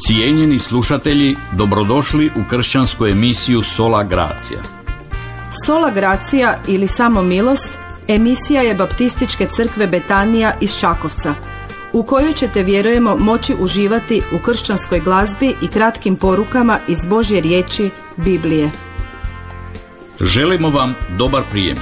Cijenjeni slušatelji, dobrodošli u kršćansku emisiju Sola Gracia. Sola Gracia ili Samo milost emisija je Baptističke crkve Betanija iz Čakovca, u kojoj ćete, vjerujemo, moći uživati u kršćanskoj glazbi i kratkim porukama iz Božje riječi, Biblije. Želimo vam dobar prijem.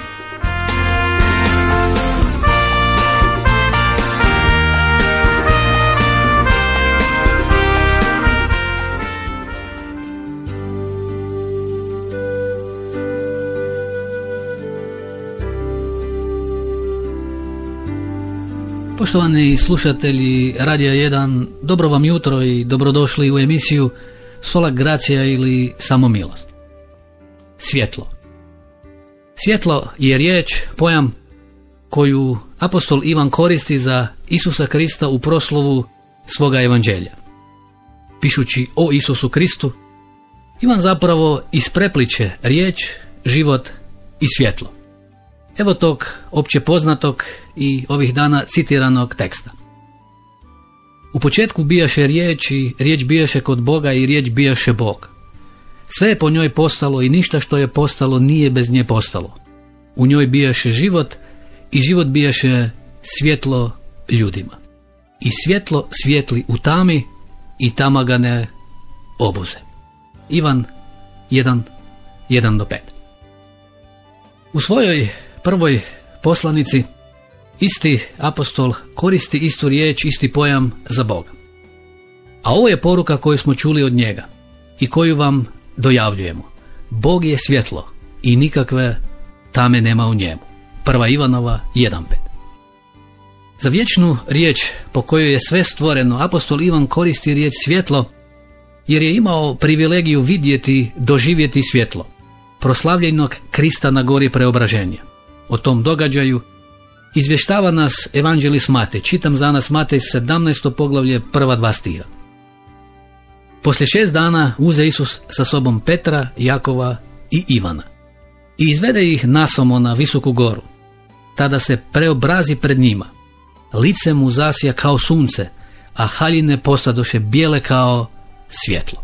Poštovani slušatelji Radija 1, dobro vam jutro i dobrodošli u emisiju Sola Gracia ili Samo milost. Svjetlo. Svjetlo je riječ, pojam koju apostol Ivan koristi za Isusa Krista u proslovu svoga evanđelja. Pišući o Isusu Kristu, Ivan zapravo isprepliče riječ, život i svjetlo. Evo tog opće poznatog i ovih dana citiranog teksta. U početku bijaše riječ i riječ bijaše kod Boga i riječ bijaše Bog. Sve je po njoj postalo i ništa što je postalo nije bez nje postalo. U njoj bijaše život i život bijaše svjetlo ljudima. I svjetlo svijetli u tami i tama ga ne obuze. Ivan 1:1-5. U svojoj prvoj poslanici isti apostol koristi istu riječ, isti pojam za Boga. A ovo je poruka koju smo čuli od njega i koju vam dojavljujemo. Bog je svjetlo i nikakve tame nema u njemu. 1. Ivanova 1:5. Za vječnu riječ po kojoj je sve stvoreno, apostol Ivan koristi riječ svjetlo jer je imao privilegiju vidjeti, doživjeti svjetlo proslavljenog Krista na gori preobraženja. O tom događaju izvještava nas evanđelist Matej. Čitam za nas Matej 17. poglavlje, prva 2 stiha. Poslije 6 dana uze Isus sa sobom Petra, Jakova i Ivana i izvede ih nasamo na visoku goru. Tada se preobrazi pred njima. Lice mu zasja kao sunce, a haljine postadoše bijele kao svjetlo.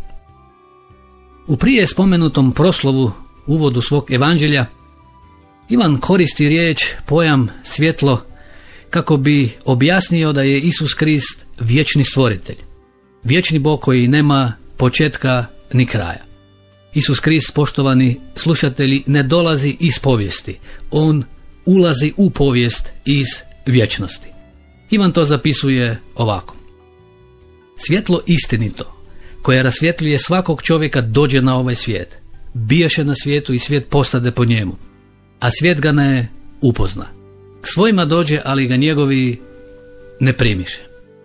U prije spomenutom proslovu, uvodu svog evanđelja, Ivan koristi riječ, pojam svjetlo kako bi objasnio da je Isus Krist vječni stvoritelj. Vječni Bog koji nema početka ni kraja. Isus Krist, poštovani slušatelji, ne dolazi iz povijesti. On ulazi u povijest iz vječnosti. Ivan to zapisuje ovako. Svjetlo istinito, koje rasvjetljuje svakog čovjeka, dođe na ovaj svijet. Bijaše na svijetu i svijet postade po njemu, a svijet ga ne upozna. K svojima dođe, ali ga njegovi ne primiše.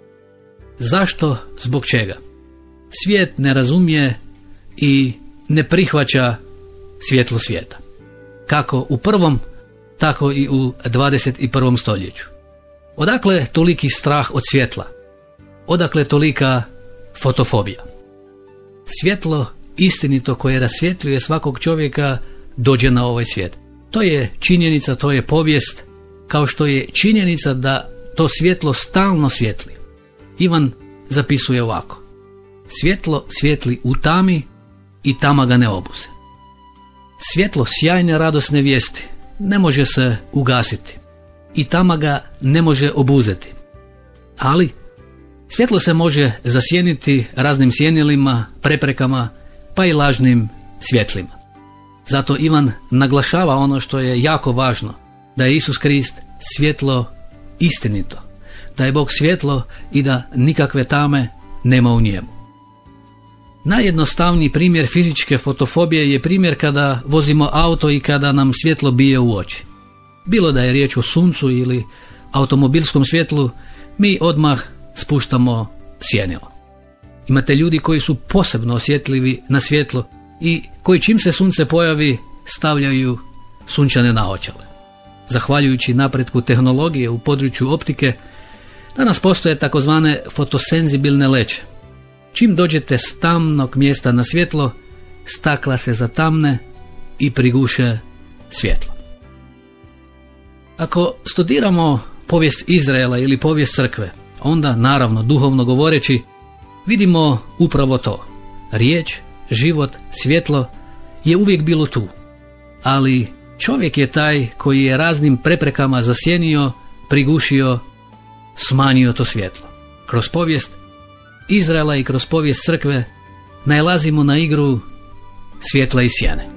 Zašto? Zbog čega? Svijet ne razumije i ne prihvaća svjetlo svijeta. Kako u prvom, tako i u 21. stoljeću. Odakle toliki strah od svjetla? Odakle tolika fotofobija? Svjetlo istinito koje rasvjetljuje svakog čovjeka dođe na ovaj svijet. To je činjenica, to je povijest, kao što je činjenica da to svjetlo stalno svjetli. Ivan zapisuje ovako. Svjetlo svijetli u tami i tama ga ne obuze. Svjetlo sjajne radosne vijesti ne može se ugasiti i tama ga ne može obuzeti. Ali svjetlo se može zasjeniti raznim sjenilima, preprekama, pa i lažnim svjetlima. Zato Ivan naglašava ono što je jako važno, da je Isus Krist svjetlo istinito, da je Bog svjetlo i da nikakve tame nema u njemu. Najjednostavniji primjer fizičke fotofobije je primjer kada vozimo auto i kada nam svjetlo bije u oči. Bilo da je riječ o suncu ili automobilskom svjetlu, mi odmah spuštamo sjenilo. Imate ljudi koji su posebno osjetljivi na svjetlo i koji čim se sunce pojavi stavljaju sunčane naočale. Zahvaljujući napretku tehnologije u području optike, danas postoje takozvane fotosenzibilne leće. Čim dođete s tamnog mjesta na svjetlo, stakla se zatamne i priguše svjetlo. Ako studiramo povijest Izraela ili povijest crkve, onda, naravno, duhovno govoreći, vidimo upravo to. Riječ, život, svjetlo je uvijek bilo tu. Ali čovjek je taj koji je raznim preprekama zasjenio, prigušio, smanjio to svjetlo. Kroz povijest Izraela i kroz povijest crkve nailazimo na igru svjetla i sjene.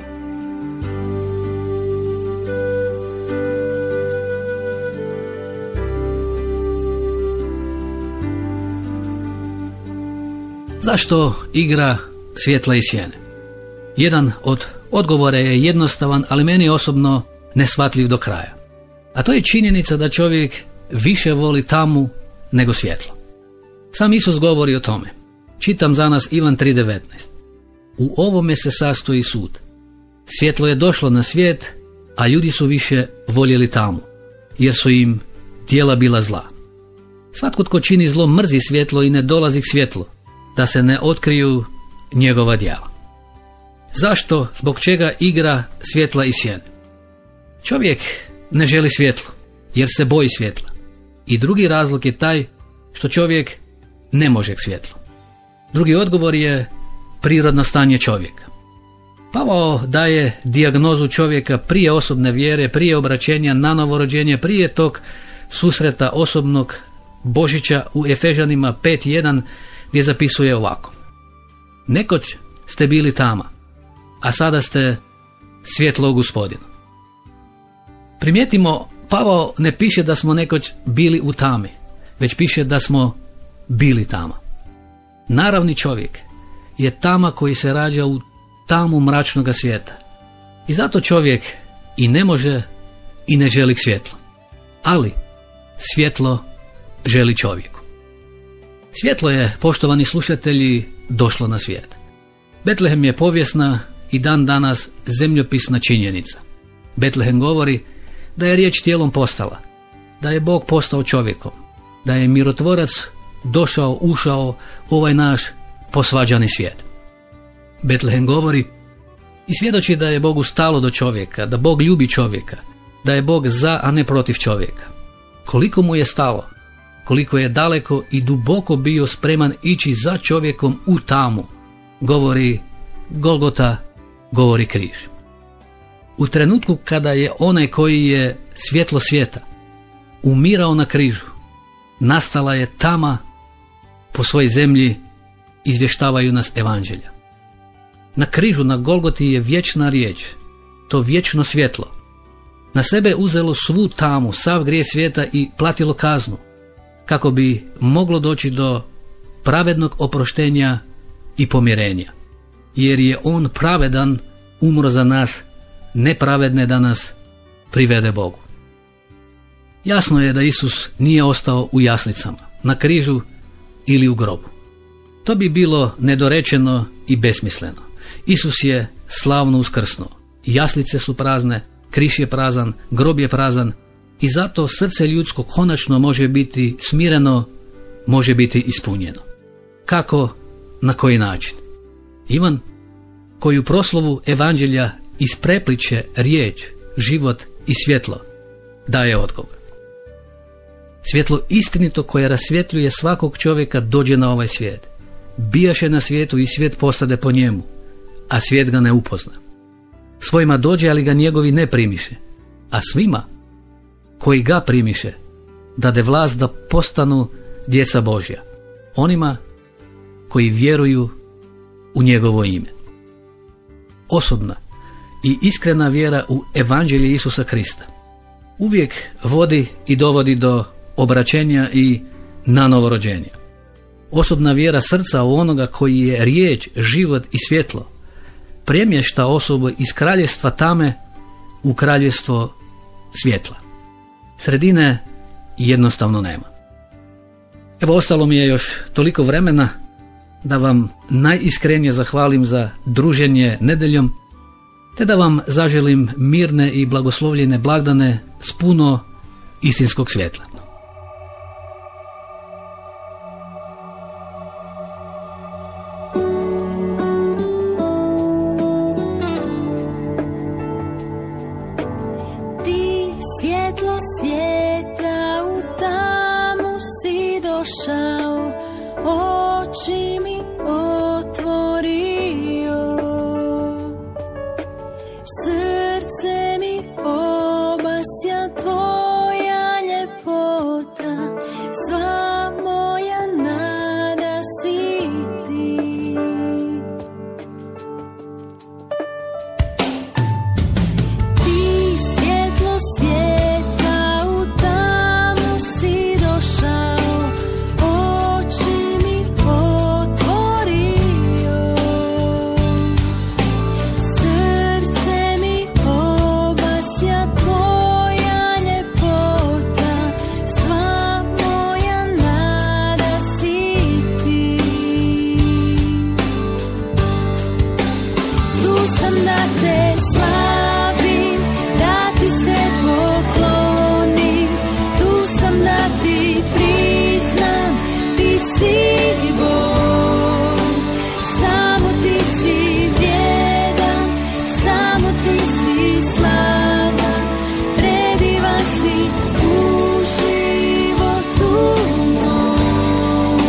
Zašto igra svjetla i sjene? Jedan od odgovora je jednostavan, ali meni osobno neshvatljiv do kraja. A to je činjenica da čovjek više voli tamu nego svjetlo. Sam Isus govori o tome. Čitam za nas Ivan 3.19. U ovome se sastoji sud. Svjetlo je došlo na svijet, a ljudi su više voljeli tamu, jer su im djela bila zla. Svatko tko čini zlo mrzi svjetlo i ne dolazi k svjetlu, da se ne otkriju njegova djela. Zašto, zbog čega igra svjetla i sjene? Čovjek ne želi svjetlo, jer se boji svjetla. I drugi razlog je taj što čovjek ne može k svjetlu. Drugi odgovor je prirodno stanje čovjeka. Pavao daje dijagnozu čovjeka prije osobne vjere, prije obraćenja na novorođenje, prije tog susreta osobnog Božića u Efežanima 5.1, gdje zapisuje ovako. Nekoć ste bili tama, a sada ste svjetlo u Gospodinu. Primijetimo, Pavao ne piše da smo nekoć bili u tami, već piše da smo bili tama. Naravni čovjek je tama koji se rađa u tamu mračnoga svijeta. I zato čovjek i ne može i ne želi svjetlo. Ali svjetlo želi čovjeku. Svjetlo je, poštovani slušatelji, došlo na svijet. Betlehem je povijesna i dan danas zemljopisna činjenica. Betlehem govori da je riječ tijelom postala, da je Bog postao čovjekom, da je mirotvorac došao, ušao u ovaj naš posvađani svijet. Betlehem govori i svjedoči da je Bogu stalo do čovjeka, da Bog ljubi čovjeka, da je Bog za, a ne protiv čovjeka. Koliko mu je stalo, koliko je daleko i duboko bio spreman ići za čovjekom u tamu, govori Golgota, govori križ. U trenutku kada je onaj koji je svjetlo svijeta umirao na križu, nastala je tama po svojoj zemlji, izvještavaju nas evanđelja. Na križu, na Golgoti je vječna riječ, to vječno svjetlo. Na sebe uzelo svu tamu, sav grijeh svijeta i platilo kaznu, kako bi moglo doći do pravednog oproštenja i pomirenja. Jer je on pravedan umro za nas, nepravedne da nas privede Bogu. Jasno je da Isus nije ostao u jaslicama, na križu ili u grobu. To bi bilo nedorečeno i besmisleno. Isus je slavno uskrsnuo. Jaslice su prazne, križ je prazan, grob je prazan i zato srce ljudsko konačno može biti smireno, može biti ispunjeno. Kako? Na koji način? Ivan, koji u proslovu evanđelja isprepliče riječ, život i svjetlo, daje odgovor. Svjetlo istinito koje rasvjetljuje svakog čovjeka dođe na ovaj svijet. Bijaše na svijetu i svijet postade po njemu, a svijet ga ne upozna. Svojima dođe, ali ga njegovi ne primiše, a svima koji ga primiše dade vlast da postanu djeca Božja, onima koji vjeruju u njegovo ime. Osobna i iskrena vjera u evanđelje Isusa Krista uvijek vodi i dovodi do obraćenja i na novorođenja. Osobna vjera srca u onoga koji je riječ, život i svjetlo premješta osobu iz kraljevstva tame u kraljevstvo svjetla. Sredine jednostavno nema. Evo, ostalo mi je još toliko vremena da vam najiskrenije zahvalim za druženje nedeljom, te da vam zaželim mirne i blagoslovljene blagdane s puno istinskog svjetla. Ti svjetlo svijeta, u tamu si došao, oči oči mi otvorio, srce mi obasja tvoja ljepota, sva moja nada si ti. Ti svjetlo svijeta, u tamu si došao, oči mi otvorio, srce mi obasja tvoja ljepota, sva moja nada si ti. Tu sam da te slavim, da ti se poklonim, tu sam da ti priznam, ti si Bog, samo ti si vrijedan, samo ti si slavan, predivan si u životu mom.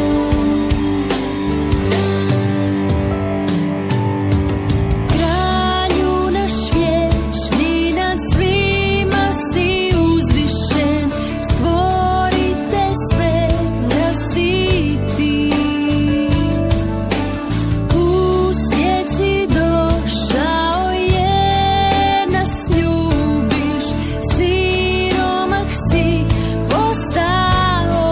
Kralju naš vječni, nad svima si uzvišen, stvorite svega si ti. U svijet si došao jer nas ljubiš, siromak si postao.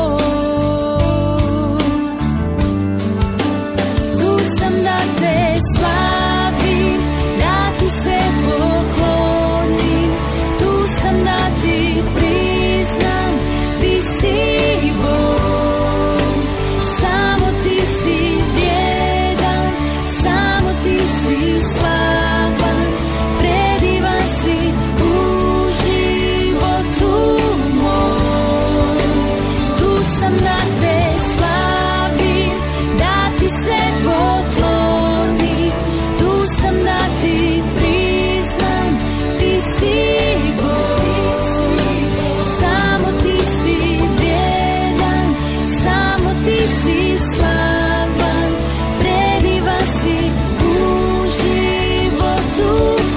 Tu sam da te slavim, da ti se poklonim, tu sam da ti priznam, ti si Bog, samo ti si vrijedan, samo ti si slavan, predivan si u životu mom. Tu sam da te slavim, da ti se poklonim, tu sam da ti priznam, ti si Bog, samo ti si vrijedan, samo ti si slavan, predivan si u životu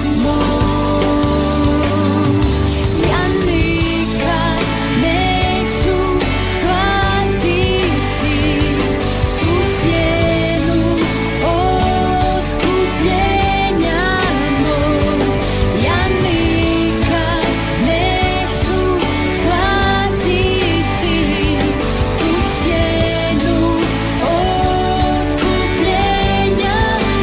mom. Ja nikad neću shvatiti tu cijenu otkupljenja mog. Ja nikad neću shvatiti tu cijenu otkupljenja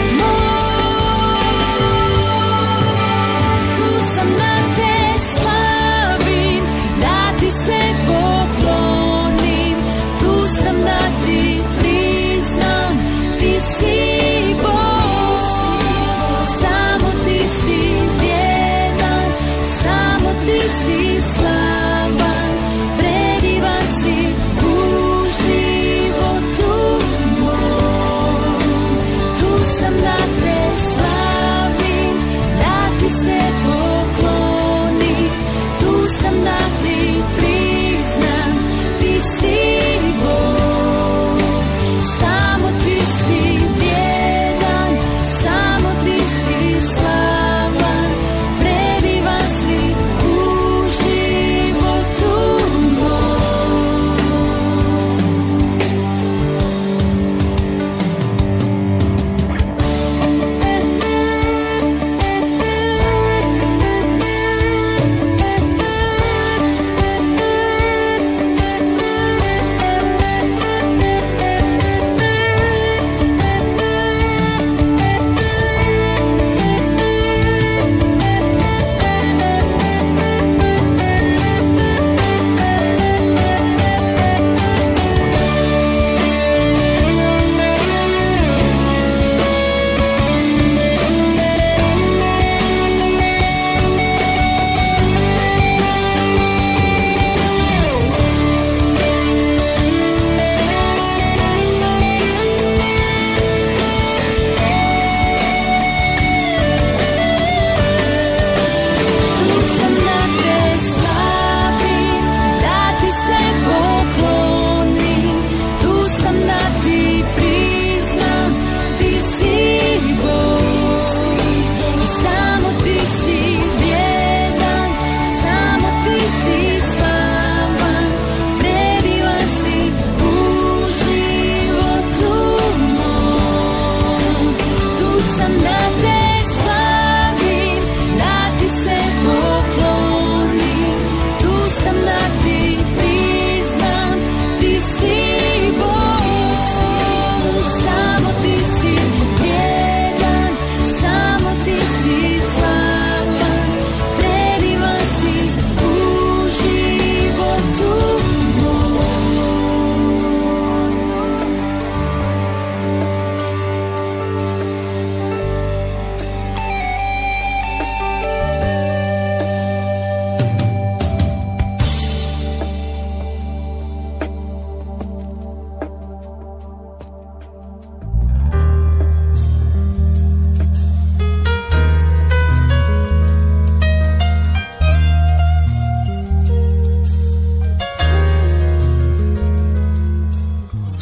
mog. Tu sam da te slavim, da ti se poklonim, tu sam da ti priznam, ti si Bog, samo ti si vrijedan, samo ti si slavan, predivan si u životu mom. Tu sam da te slavim, da ti se poklonim, tu sam da ti priznam, ti si Bog, samo ti si vrijedan,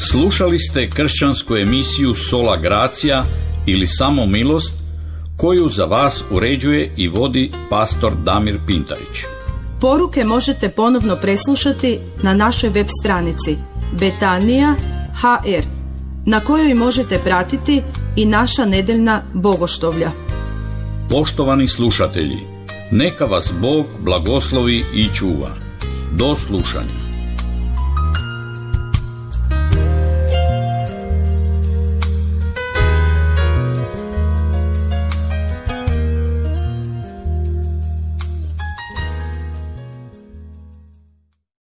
Slušali ste kršćansku emisiju Sola Gracia ili Samo milost, koju za vas uređuje i vodi pastor Damir Pintarić. Poruke možete ponovno preslušati na našoj web stranici Betanija.hr, na kojoj možete pratiti i naša nedeljna bogoštovlja. Poštovani slušatelji, neka vas Bog blagoslovi i čuva. Do slušanja.